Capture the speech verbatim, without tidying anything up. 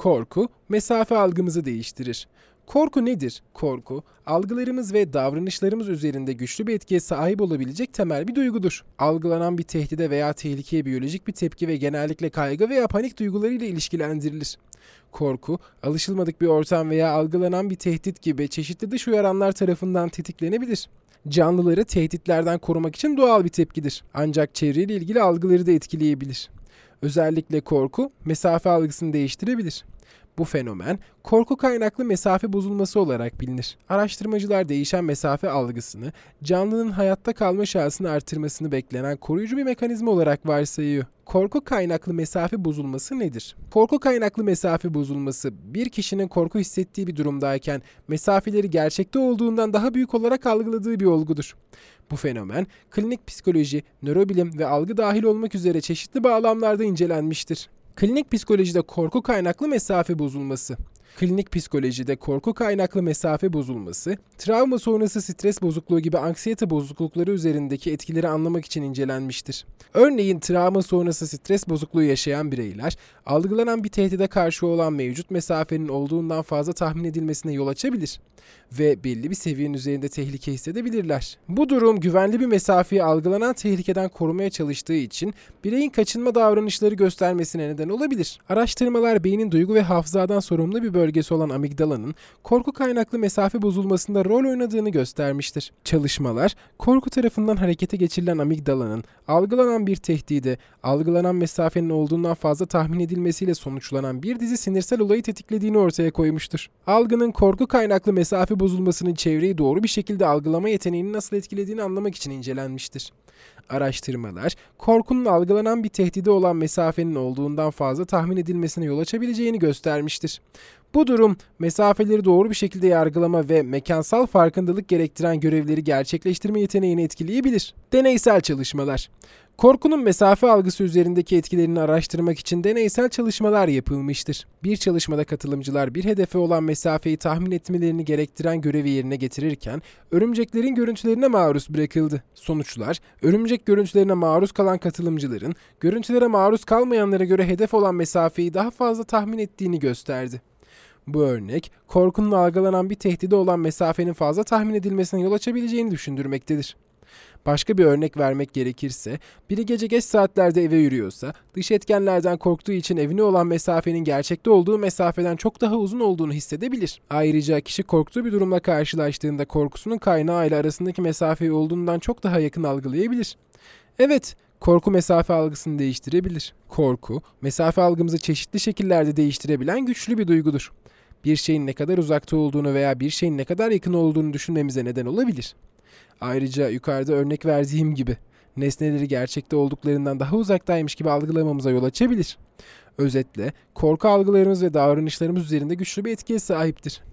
Korku, mesafe algımızı değiştirir. Korku nedir? Korku, algılarımız ve davranışlarımız üzerinde güçlü bir etkiye sahip olabilecek temel bir duygudur. Algılanan bir tehdide veya tehlikeye biyolojik bir tepki ve genellikle kaygı veya panik duygularıyla ilişkilendirilir. Korku, alışılmadık bir ortam veya algılanan bir tehdit gibi çeşitli dış uyaranlar tarafından tetiklenebilir. Canlıları tehditlerden korumak için doğal bir tepkidir. Ancak çevreyle ilgili algıları da etkileyebilir. Özellikle korku, mesafe algısını değiştirebilir. Bu fenomen, korku kaynaklı mesafe bozulması olarak bilinir. Araştırmacılar değişen mesafe algısını, canlının hayatta kalma şansını artırmasını beklenen koruyucu bir mekanizma olarak varsayıyor. Korku kaynaklı mesafe bozulması nedir? Korku kaynaklı mesafe bozulması, bir kişinin korku hissettiği bir durumdayken mesafeleri gerçekte olduğundan daha büyük olarak algıladığı bir olgudur. Bu fenomen, klinik psikoloji, nörobilim ve algı dahil olmak üzere çeşitli bağlamlarda incelenmiştir. Klinik psikolojide korku kaynaklı mesafe bozulması. Klinik psikolojide korku kaynaklı mesafe bozulması, travma sonrası stres bozukluğu gibi anksiyete bozuklukları üzerindeki etkileri anlamak için incelenmiştir. Örneğin travma sonrası stres bozukluğu yaşayan bireyler, algılanan bir tehdide karşı olan mevcut mesafenin olduğundan fazla tahmin edilmesine yol açabilir ve belli bir seviyenin üzerinde tehlike hissedebilirler. Bu durum güvenli bir mesafeyi algılanan tehlikeden korumaya çalıştığı için bireyin kaçınma davranışları göstermesine neden olabilir. Araştırmalar beynin duygu ve hafızadan sorumlu bir bölgesi olan amigdalanın korku kaynaklı mesafe bozulmasında rol oynadığını göstermiştir. Çalışmalar, korku tarafından harekete geçirilen amigdalanın algılanan bir tehdide, algılanan mesafenin olduğundan fazla tahmin edilmesiyle sonuçlanan bir dizi sinirsel olayı tetiklediğini ortaya koymuştur. Algının korku kaynaklı mesafe bozulmasının çevreyi doğru bir şekilde algılama yeteneğini nasıl etkilediğini anlamak için incelenmiştir. Araştırmalar, korkunun algılanan bir tehdide olan mesafenin olduğundan fazla tahmin edilmesine yol açabileceğini göstermiştir. Bu durum, mesafeleri doğru bir şekilde yargılama ve mekansal farkındalık gerektiren görevleri gerçekleştirme yeteneğini etkileyebilir. Deneysel çalışmalar. Korkunun mesafe algısı üzerindeki etkilerini araştırmak için deneysel çalışmalar yapılmıştır. Bir çalışmada katılımcılar bir hedefe olan mesafeyi tahmin etmelerini gerektiren görevi yerine getirirken örümceklerin görüntülerine maruz bırakıldı. Sonuçlar, örümcek görüntülerine maruz kalan katılımcıların görüntülere maruz kalmayanlara göre hedef olan mesafeyi daha fazla tahmin ettiğini gösterdi. Bu örnek, korkunun algılanan bir tehdide olan mesafenin fazla tahmin edilmesine yol açabileceğini düşündürmektedir. Başka bir örnek vermek gerekirse, biri gece geç saatlerde eve yürüyorsa, dış etkenlerden korktuğu için evine olan mesafenin gerçekte olduğu mesafeden çok daha uzun olduğunu hissedebilir. Ayrıca kişi korktuğu bir durumla karşılaştığında korkusunun kaynağı ile arasındaki mesafeyi olduğundan çok daha yakın algılayabilir. Evet, korku mesafe algısını değiştirebilir. Korku, mesafe algımızı çeşitli şekillerde değiştirebilen güçlü bir duygudur. Bir şeyin ne kadar uzakta olduğunu veya bir şeyin ne kadar yakın olduğunu düşünmemize neden olabilir. Ayrıca yukarıda örnek verdiğim gibi nesneleri gerçekte olduklarından daha uzaktaymış gibi algılamamıza yol açabilir. Özetle, korku algılarımız ve davranışlarımız üzerinde güçlü bir etkiye sahiptir.